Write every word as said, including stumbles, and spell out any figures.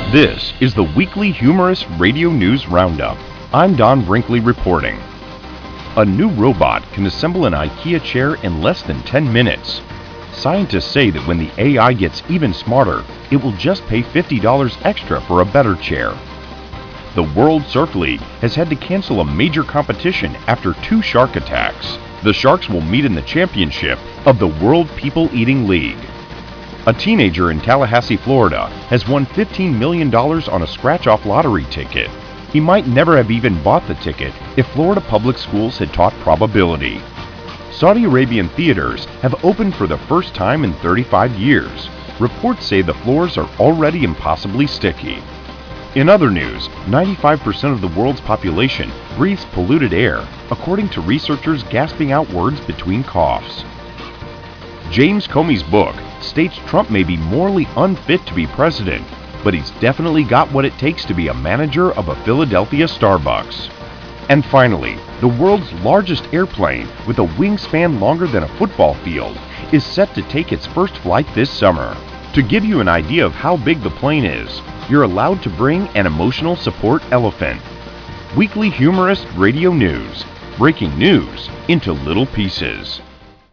This is the weekly humorous radio news roundup. I'm Don Brinkley reporting. A new robot can assemble an IKEA chair in less than ten minutes. Scientists say that when the A I gets even smarter, it will just pay fifty dollars extra for a better chair. The World Surf League has had to cancel a major competition after two shark attacks. The sharks will meet in the championship of the World People Eating League. A teenager in Tallahassee, Florida has won fifteen million dollars on a scratch-off lottery ticket. He might never have even bought the ticket if Florida public schools had taught probability. Saudi Arabian theaters have opened for the first time in thirty-five years. Reports say the floors are already impossibly sticky. In other news, ninety-five percent of the world's population breathes polluted air, according to researchers gasping out words between coughs. James Comey's book states Trump may be morally unfit to be president, but he's definitely got what it takes to be a manager of a Philadelphia Starbucks. And finally, the world's largest airplane, with a wingspan longer than a football field, is set to take its first flight this summer. To give you an idea of how big the plane is, you're allowed to bring an emotional support elephant. Weekly humorous radio news, breaking news into little pieces.